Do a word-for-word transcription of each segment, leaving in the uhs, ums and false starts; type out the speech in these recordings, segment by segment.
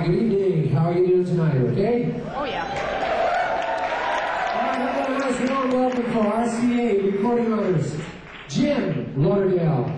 right, good evening. How are you doing tonight, okay? Oh, yeah. All right, have a nice warm welcome for R C A recording artist, Jim Lauderdale.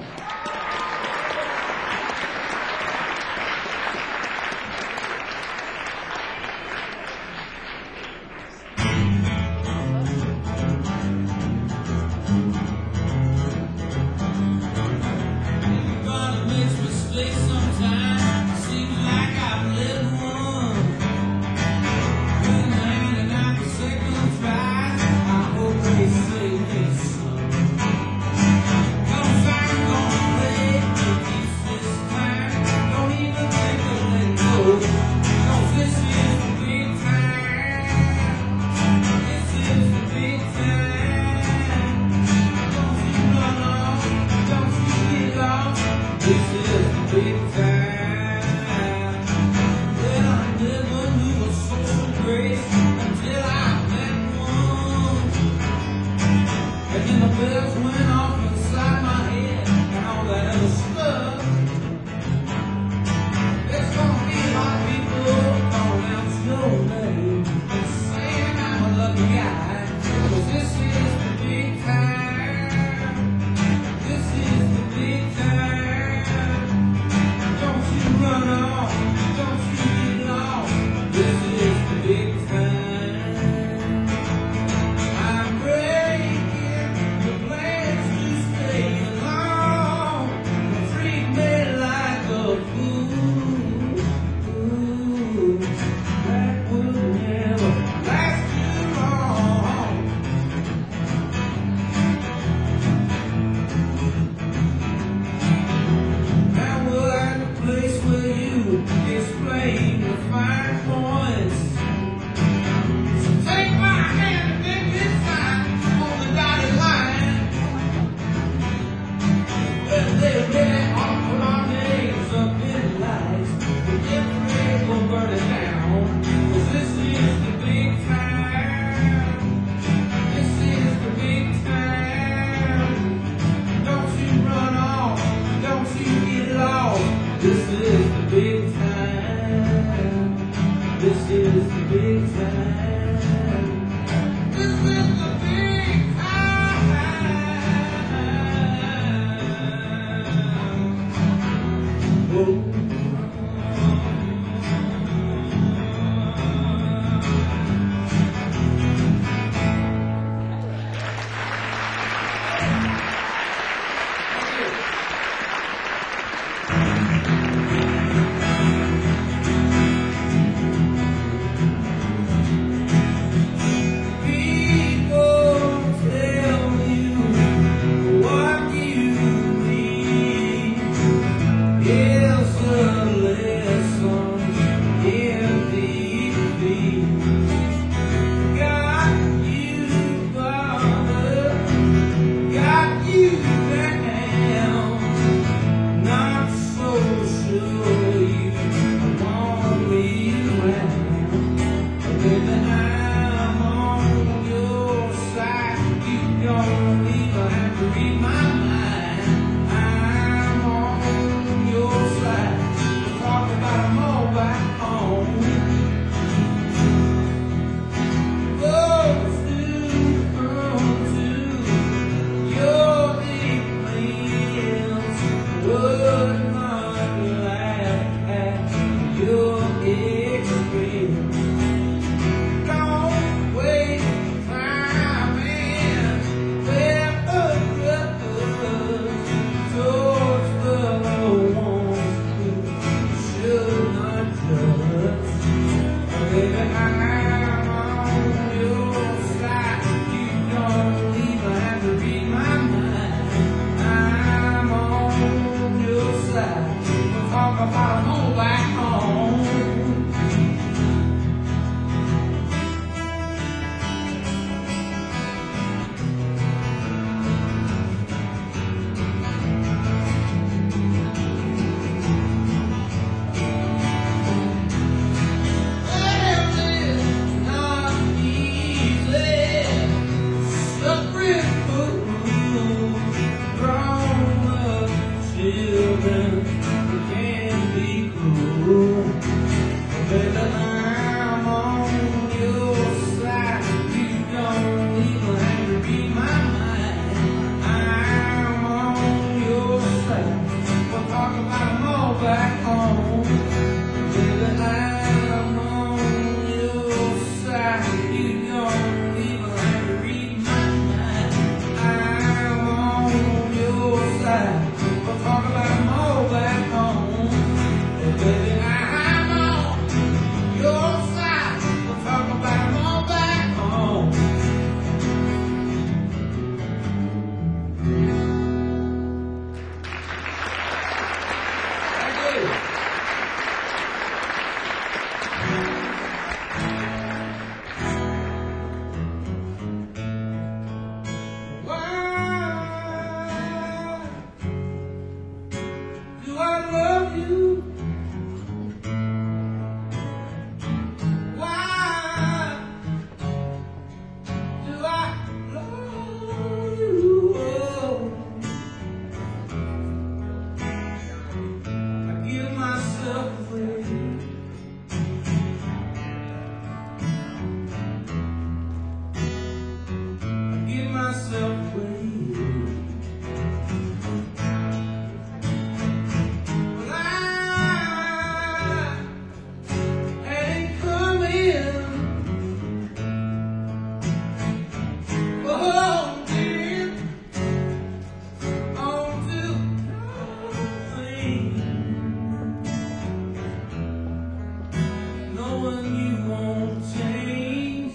knowing you won't change.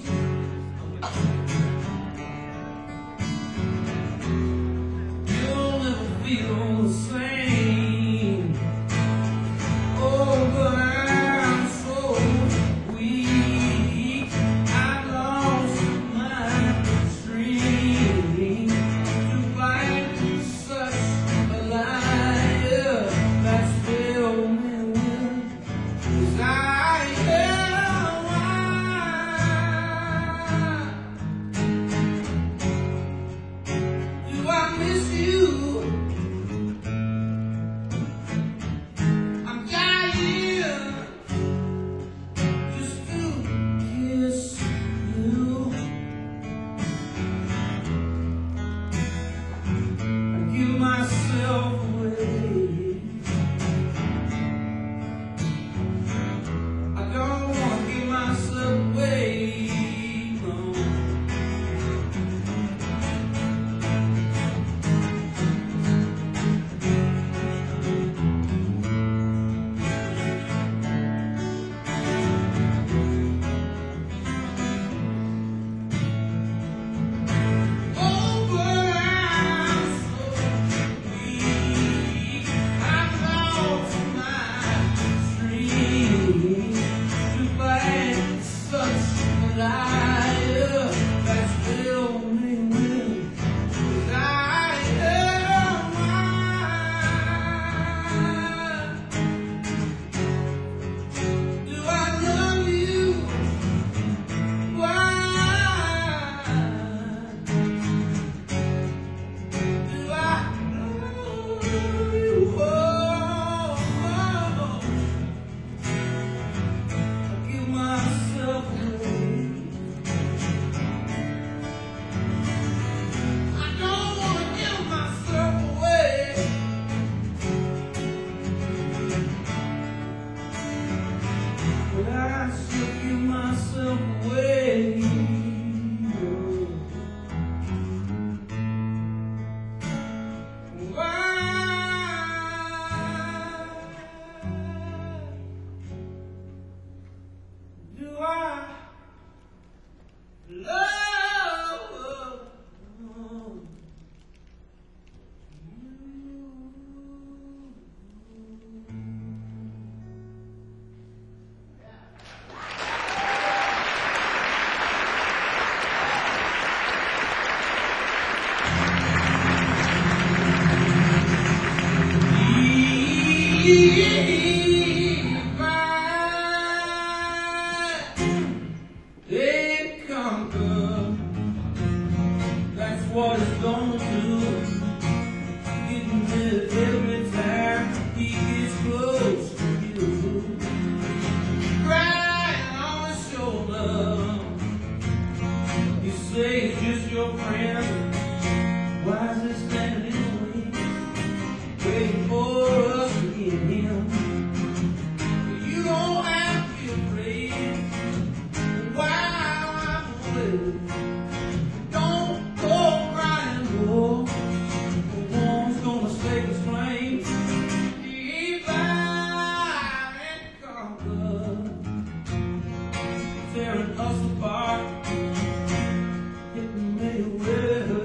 You'll never feel the same. Oh, but I'm so weak. I lost my strength to fight such a liar that's filled me with desire. Do I miss you? I'm dying just to kiss you. I give myself away. I don't want to give myself away, no. Oh, but I'm so weak. I've lost my strength to fight such a liar that's filled me with desire. Do I love you? Why do I love you? Oh, oh. I give myself away. I don't want to give myself away. But I still give myself away. Why do I love you? They conquer. That's what it's gonna do. Getting rid every time he gets close to you. Crying on his shoulder. You say it's just your friend. Why is it standing in the way, waiting for us to get him? You don't have to be afraid. While I'm away, don't go crying, boy. The one's gonna stake his claim. Divide and conquer, tearing us apart, hitting me with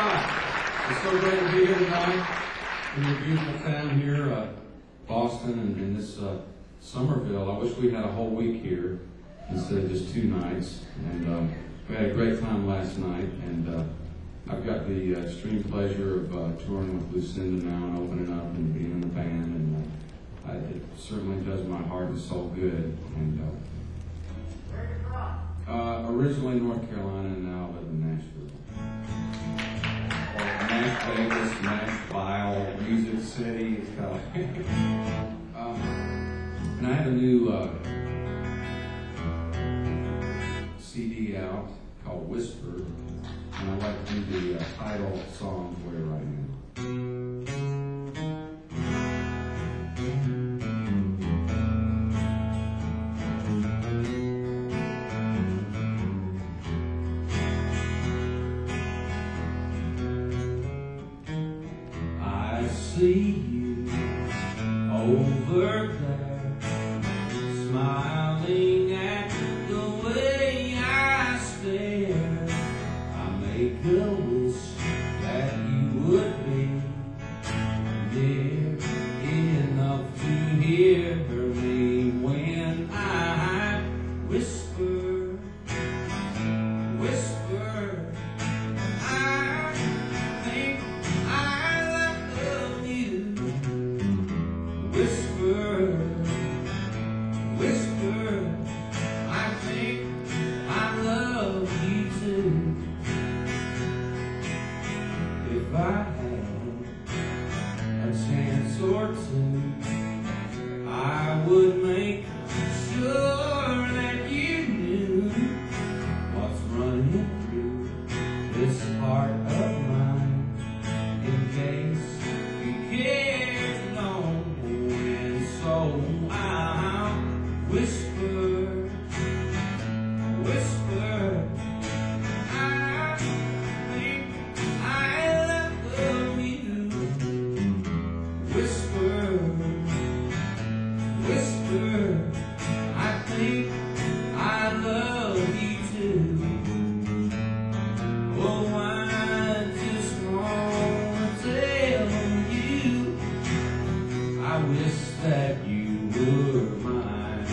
God. It's so great to be here tonight in your beautiful town here, uh, Boston, and in this uh, Somerville. I wish we had a whole week here instead of just two nights. And uh, we had a great time last night, and uh, I've got the uh, extreme pleasure of uh, touring with Lucinda now and opening up and being in the band, and uh, I, it certainly does my heart and soul good. And uh, uh, originally North Carolina, and now I live in Nashville. Nash Vegas, Nashville, Music City. It's kind of um, and I have a new uh, C D out called Whisper, and I'd like to do the uh, title song for you right now. See you over there, smiling at the way I stare. I make a wish that you would be near enough to hear me when I whisper, whisper. I think I love you. Whisper, whisper, I think I love you too. If I had a chance or two, I would make sure that you knew what's running through this heart of mine, in case you care to know. So I'll whisper, whisper, I think I love you. Whisper, whisper, I think I love you too. Oh, I just want to tell you, I wish that you were mine.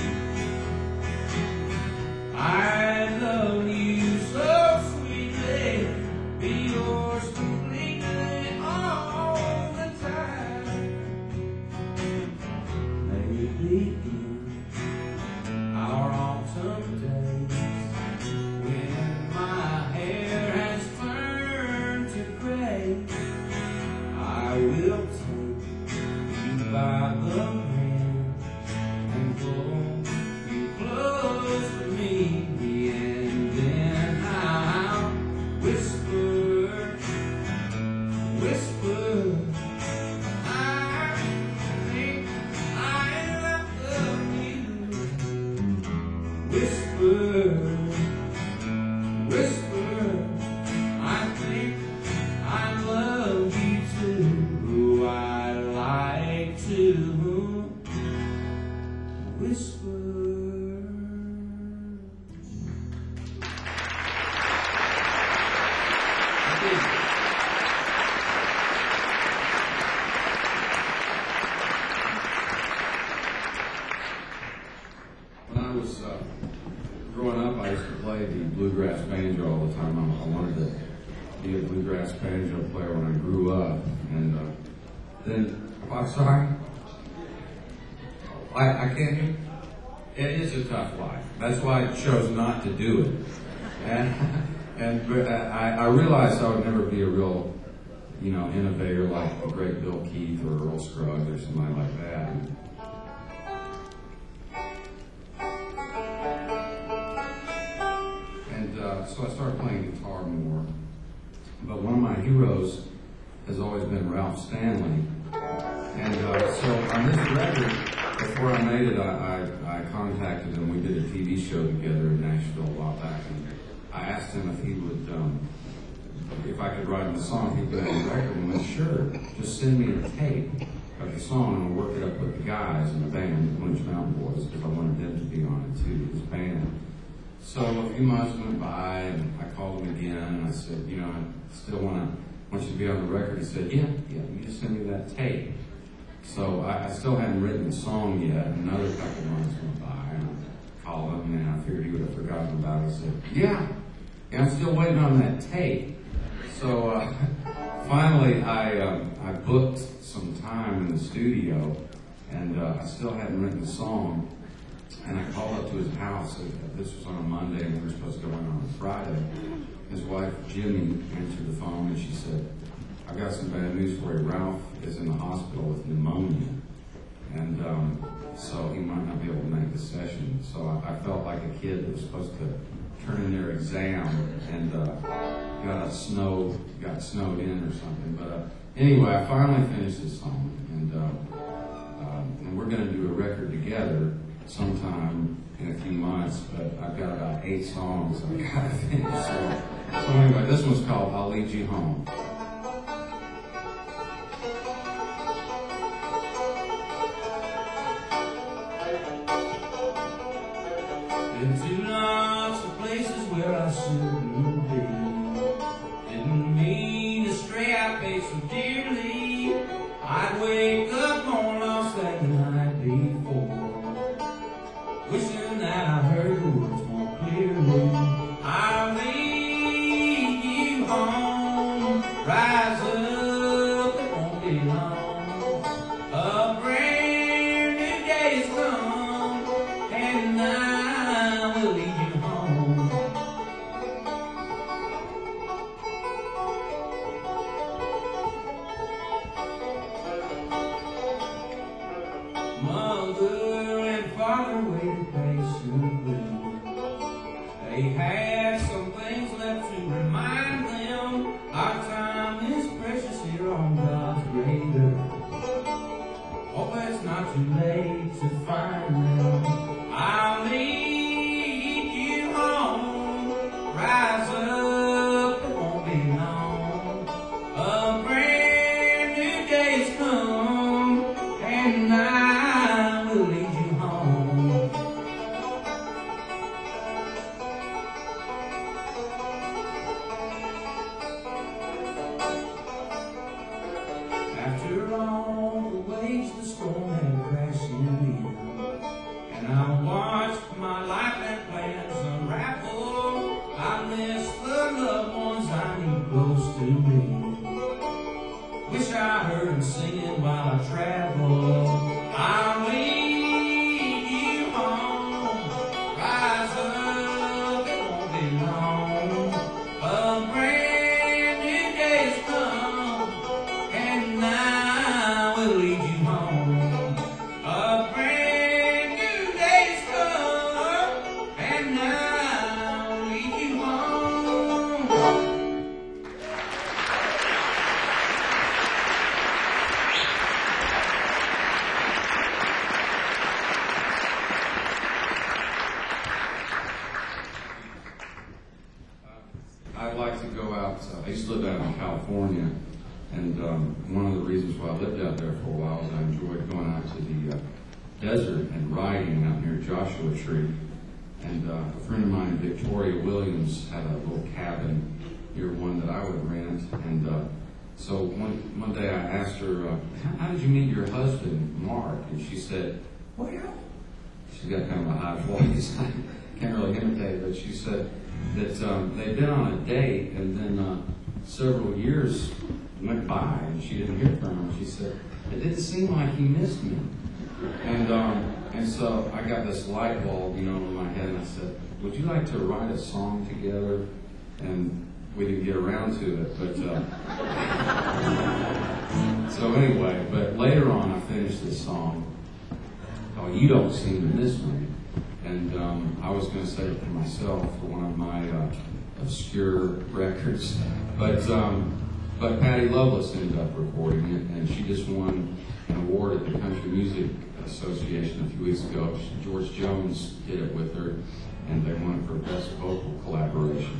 I love you so sweetly, be yours completely all the time. Maybe in our autumn days, when my hair has turned to gray, I will take you by the hand and pull you close to me, and then I'll whisper, whisper, I think I love you. Whisper, whisper, I think I love you too. I like to whisper. When I was uh, growing up, I used to play the bluegrass banjo all the time. I, I wanted to be a bluegrass banjo player when I grew up, and uh, then, oh, I'm sorry. I, I can't hear. It is a tough life. That's why I chose not to do it. And, and but I, I realized I would never be a real, you know, innovator like the great Bill Keith or Earl Scruggs or somebody like that. And uh, so I started playing guitar more. But one of my heroes has always been Ralph Stanley. And uh, so on this record, before I made it, I, I, I contacted him. We did a T V show together in Nashville a while back, and I asked him if he would, um, if I could write him a song, he would make a record. And he went, sure, just send me a tape of the song, and I'll work it up with the guys in the band, the Winch Mountain Boys, because I wanted them to be on it too, his band. So a few months went by, and I called him again, and I said, you know, I still want to want you to be on the record. He said, yeah, yeah, you just send me that tape. So I, I still hadn't written the song yet. Another couple months went by, and I called him, and I figured he would have forgotten about it. I said, yeah, yeah, I'm still waiting on that tape. So uh, finally, I uh, I booked some time in the studio, and uh, I still hadn't written the song. And I called up to his house. Uh, this was on a Monday, and we were supposed to go in on a Friday. His wife, Jimmy, answered the phone, and she said, I've got some bad news for you. Ralph is in the hospital with pneumonia. And um, so he might not be able to make the session. So I, I felt like a kid that was supposed to turn in their exam and uh, got a snow, got snowed in or something. But uh, anyway, I finally finished this song. And, uh, uh, and we're going to do a record together sometime in a few months, but I've got about eight songs I've got to finish. So, so anyway, this one's called I'll Lead You Home. Been to lots of places where I shouldn't be. Didn't mean to stray, I paid so dearly. I'd wake up more lost than the night before, wishing that I heard the words more clearly. I'll lead you home, rise up, it won't be long. A brand new day has come, and I will lead you home. Mother and father waited patiently. They had some things left to remind them our time is precious here on God's great earth. Hope it's not too late to find them. I'll lead you home. Rise up, it won't be long. A brand new day's come, and I will lead you home. After all the waves the storm had crashing in, and I watched my life and plans unravel, I miss the loved ones I need close to me. Wish I heard them singing while I travel. I'll lead you home. Rise up, it won't be long. A brand new day's come, and I will lead you home. A brand new day's come, and I will lead you home. I'd like to go out, uh, I used to live out in California, and um, one of the reasons why I lived out there for a while is I enjoyed going out to the uh, desert and riding out near Joshua Tree. And uh, a friend of mine, Victoria Williams, had a little cabin near one that I would rent. And uh, so one, one day I asked her, uh, how, how did you meet your husband, Mark? And she said, well, she's got kind of a high voice. I can't really imitate it, but she said that um, they'd been on a date, and then uh, several years went by, and she didn't hear from him. She said, it didn't seem like he missed me. And um, and so I got this light bulb, you know, in my head, and I said, would you like to write a song together? And we didn't get around to it, but uh, so anyway, but later on I finished this song called You Don't Seem to Miss Me. And um, I was going to say it for myself for one of my uh, obscure records, but um, but Patty Loveless ended up recording it, and she just won an award at the Country Music Association a few weeks ago. George Jones did it with her, and they won it for Best Vocal Collaboration.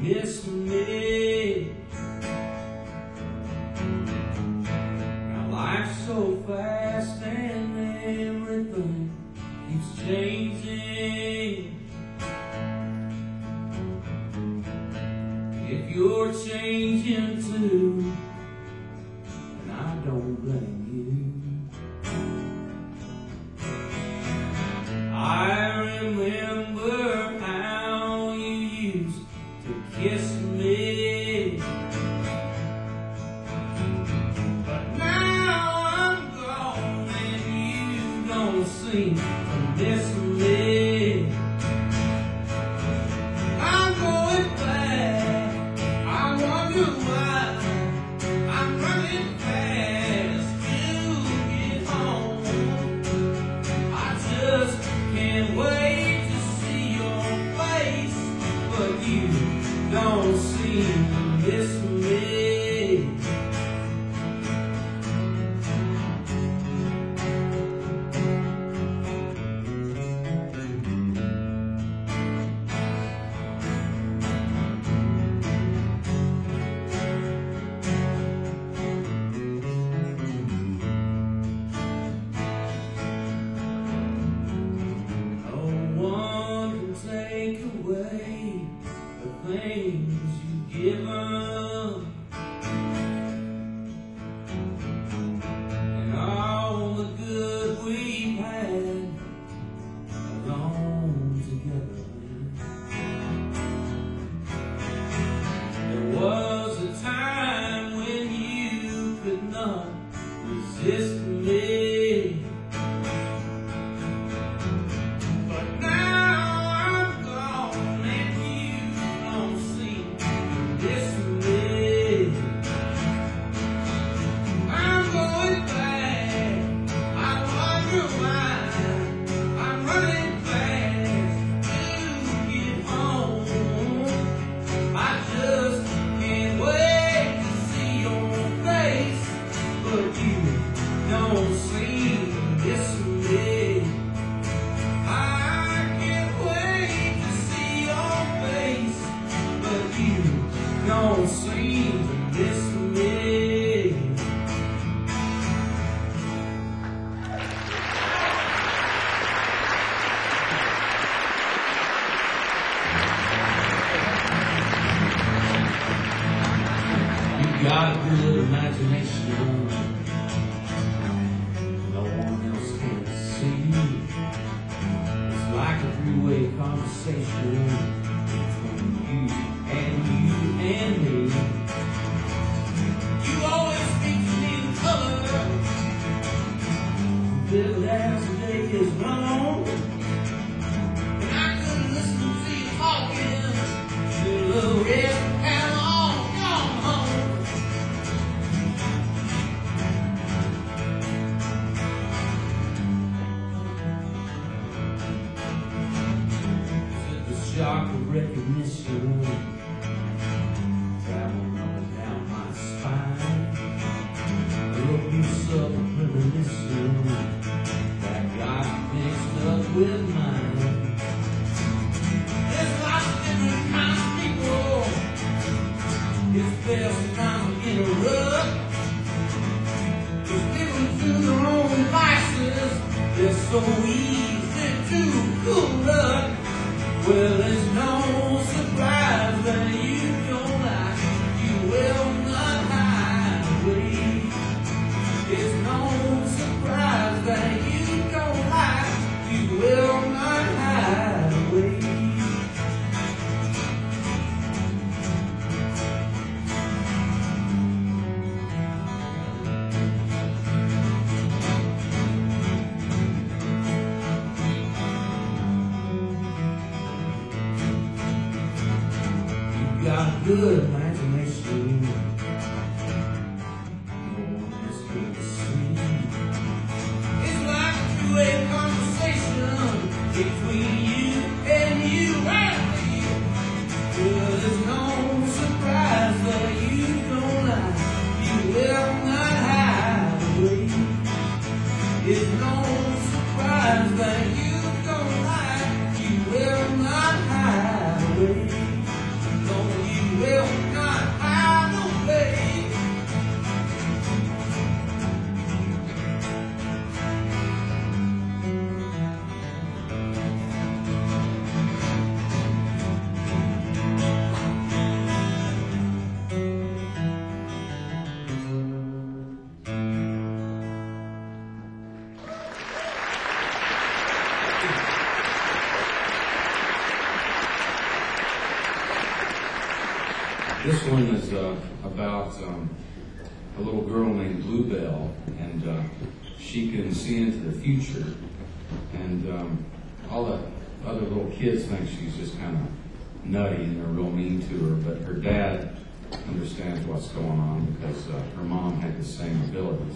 miss me. Now life's so fast and everything keeps changing. If you're changing too, and I don't blame you. I remember how you used to kiss me, but now I'm gone and you don't seem to miss me. I'm going back, I wonder why I'm running fast to get home. I just can't wait to see your face, but you don't seem to miss me. Away the things you've given and all the good we've had alone together. There was a time when you could not resist me, but now don't seem to miss me. I can't wait to see your face, but you don't seem to miss me. You got a good imagination. Three-way conversation between you and you and me. You always speak to me in color, vivid as the day is long, and I couldn't listen to you talking till the rest had all gone home. Shock of recognition traveling up and down my spine. A little piece of a premonition that got mixed up with mine. There's lots of different kinds of people. It's best not to interrupt. Cause people do their own vices. They're so easy to pull up. Well, it's no surprise that you don't like, you will not hide away. It's no surprise that you don't like, you will not hide away. Got a good imagination, no one else can see. It's like a two-way conversation between you and you and me. Well, there's no surprise that you don't like, you will not hide away. It's no surprise that you don't like, you will not hide away. Don't you This one is uh, about um, a little girl named Bluebell, and uh, she can see into the future. And um, all the other little kids think she's just kind of nutty and they're real mean to her, but her dad understands what's going on because uh, her mom had the same abilities.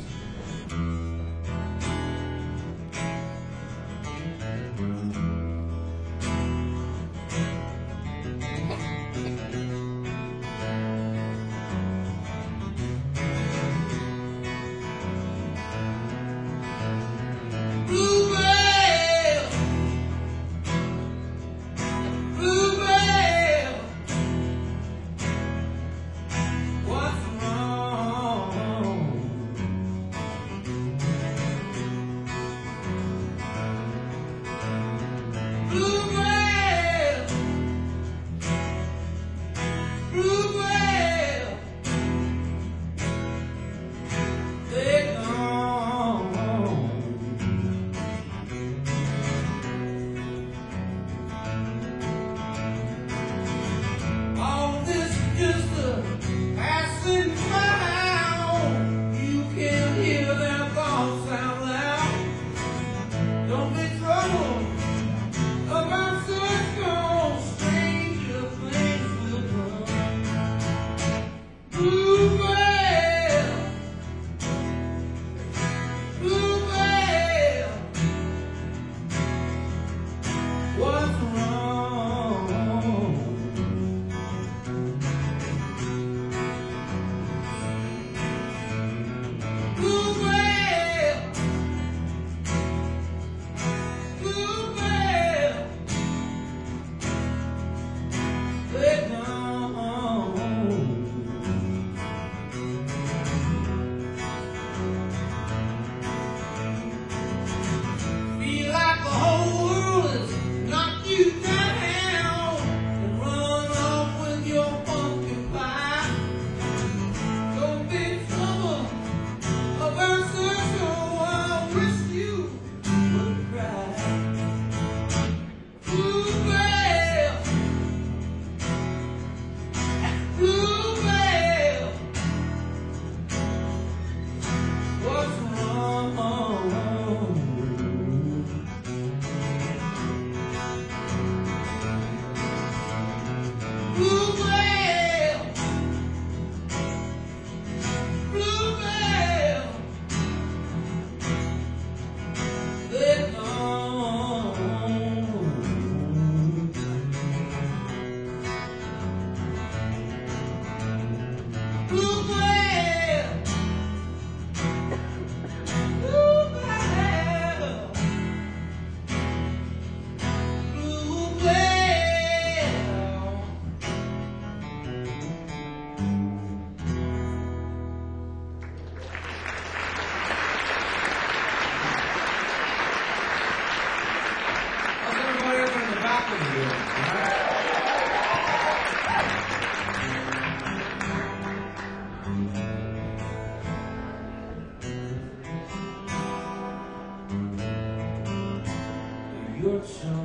Your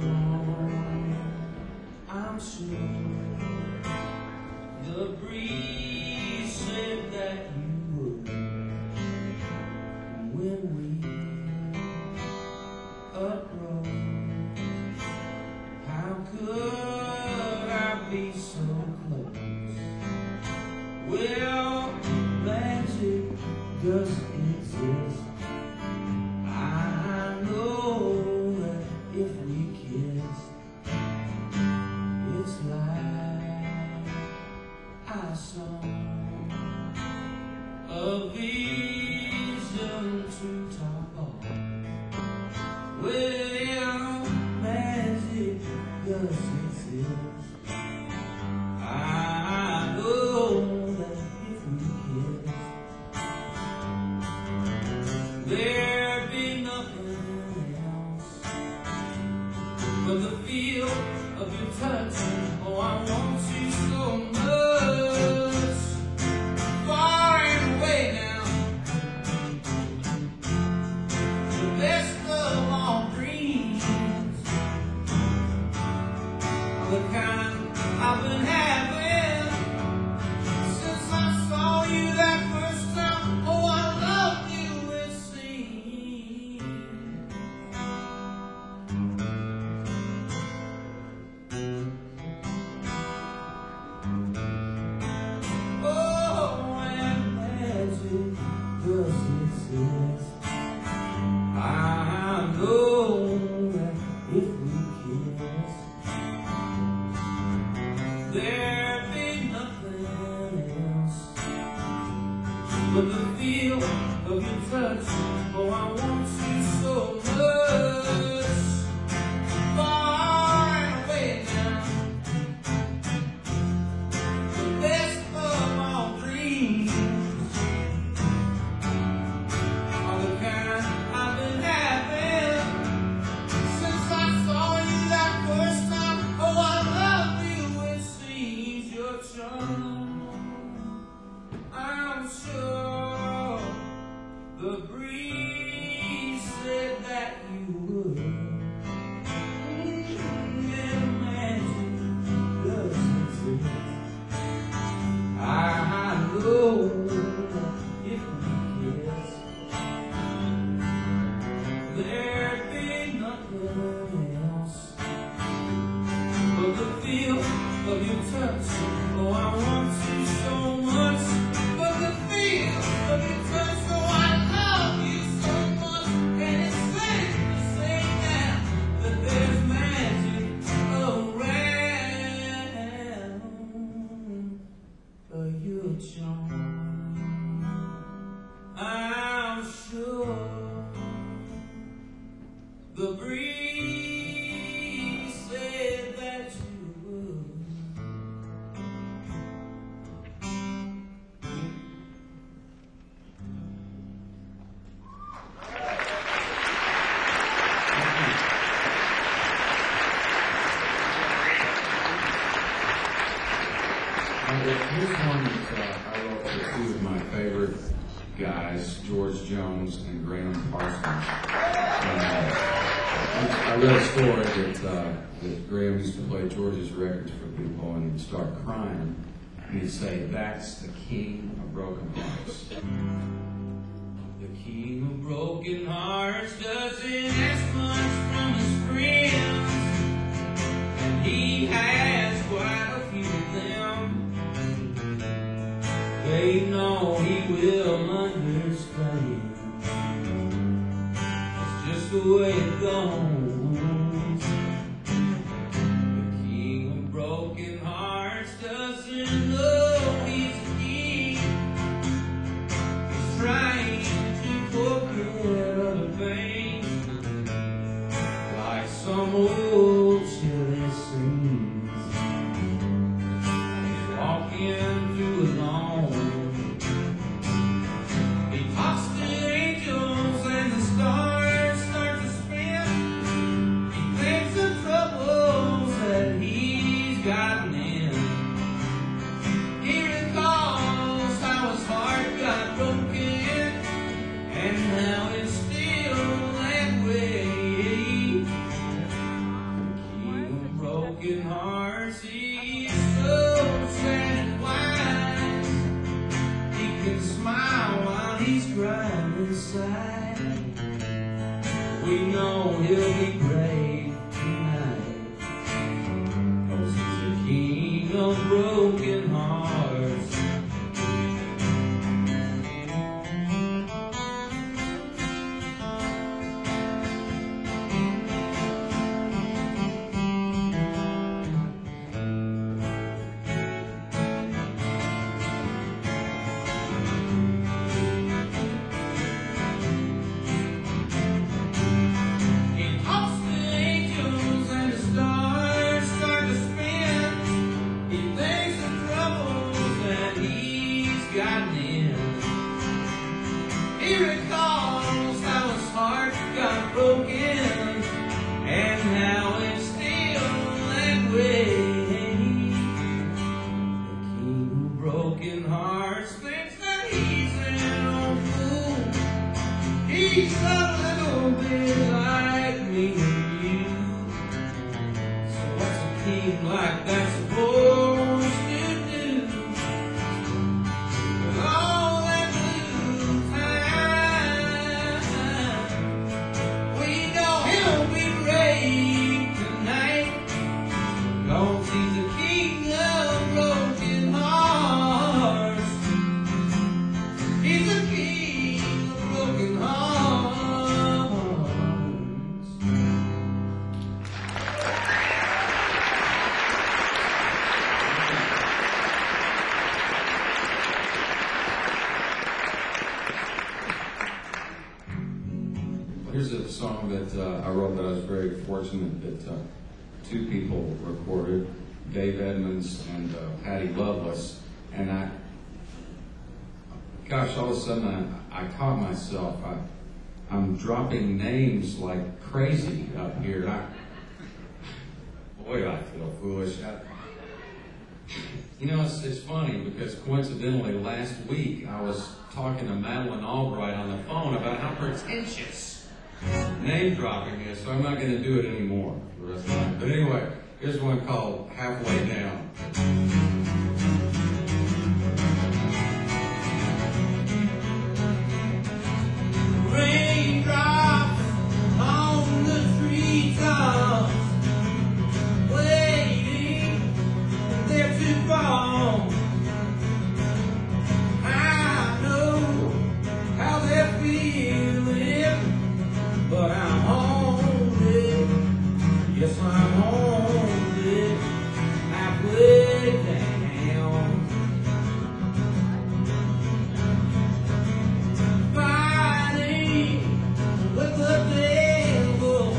charm, I'm sure the breeze said that you would. When we uprose, how could I be so close? Well, magic doesn't exist. I know that if we kiss, it's like I saw a vision to top off. Well, magic does exist. I know that if we kiss, there'd be nothing else but the feel of your touch. Oh, I want you so much. Far and away now. There be nothing else but the feel of your touch. Oh, I want you so much. Far away now, the best of all dreams are the kind I've been having since I saw you that first time. Oh, I love you, it seems your charm. I'm sure the breeze said that you would. And magic doesn't exist. I know if we kiss, there'd be nothing else but the feel of your touch. Oh, I want you so much. But the feel of your touch. Oh, I love you so much. And it's safe to say now that there's magic around for your charm. I'm sure the breeze said that you would. This one is, uh, I wrote for two of my favorite guys, George Jones and Graham Parsons. Uh, I read a story that, uh, that Graham used to play George's records for people and he'd start crying. And he'd say, "That's the king of broken hearts." The king of broken hearts doesn't ask much from his friends, and he has quite a few of them. They know he will understand. That's just the way it goes. The king of broken hearts doesn't know he's a king. He's trying to forget other things, like some old chilly scenes. He's walking through a lawn. He talks to angels and the stars start to spin. He thinks of troubles that he's gotten in. He recalls how his heart got broken and how it's still that way. The king of broken hearts, he's so sad and wise. He can smile while he's crying inside. We know he'll be brave tonight, 'cause he's the king of broken hearts. He talks to angels and the stars start to spin. He thinks of troubles that he's gotten in. He recalls how his heart got broken and how it's still that way. The king of broken hearts thinks that he's an old fool. He's a little bit like me and you. So what's a king like that supposed to do? With all that blue time, we know he'll be brave tonight, 'cause he's the king of broken hearts. He's the king of broken hearts. world that I was very fortunate that uh, two people recorded, Dave Edmonds and uh, Patty Loveless. And I, gosh, all of a sudden I, I caught myself. I, I'm dropping names like crazy up here. I, boy, I feel foolish. I, you know, it's, it's funny because coincidentally last week I was talking to Madeleine Albright on the phone about how pretentious name dropping is, so I'm not going to do it anymore for the rest of the night. But anyway, here's one called Halfway Down. Raindrops on the treetops, waiting there to fall. I know how they're feeling, but I'm on it. Yes, I'm on it. Halfway down. With the devil,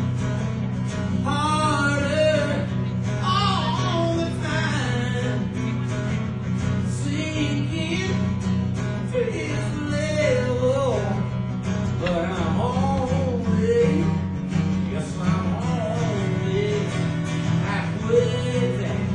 harder all the time, sinking to his level, but I'm on it, yes I'm on it, halfway down,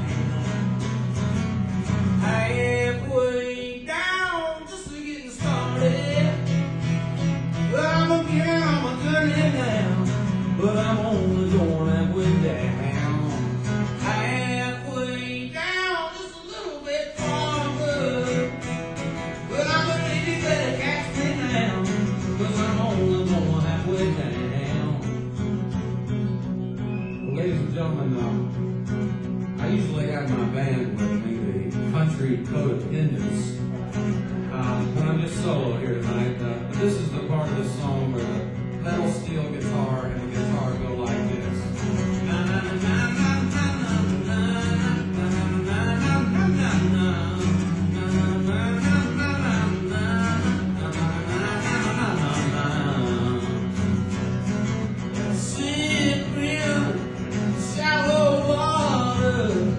halfway down, just getting started. Well, I'm again, I'm a turning down, but I'm only going halfway down. Halfway down, just a little bit farther. Well, I'm a lady better catch me now, cause I'm only going halfway down. Well, ladies and gentlemen, um, I usually have my band with me, the Country Codependents. Um, but I'm just solo here tonight. Uh, but this is the part of the song where the pedal steel guitar and the guitar go like this. Na, na, na, na, na, na, na, na, na, na, na. Shallow water,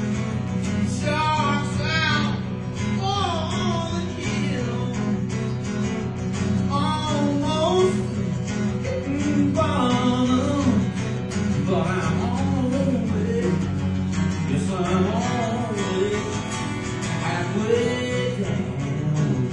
sharks out on the hill, almost hitting bottom, but I'm on it, yes I'm on it, halfway down,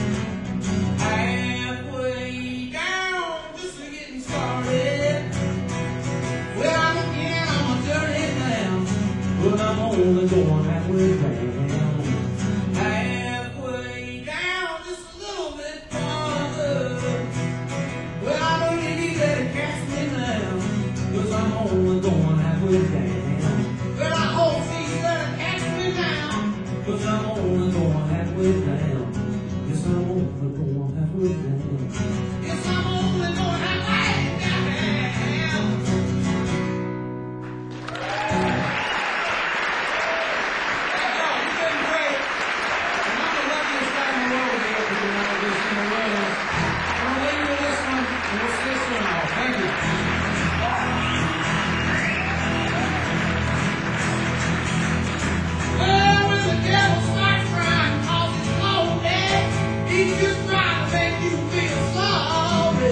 halfway down, just getting started. Well, I'm again, I'm a dirty down, but I'm only going halfway down. Halfway down, just a little bit farther. Well, I don't need you to catch me now, cause I'm only going halfway down. Well, I hope she's gonna catch me now, cause I'm only going halfway down. Yes, I'm only going halfway down. Yes, I'm only going halfway down. He's just trying to make you feel sorry.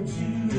want you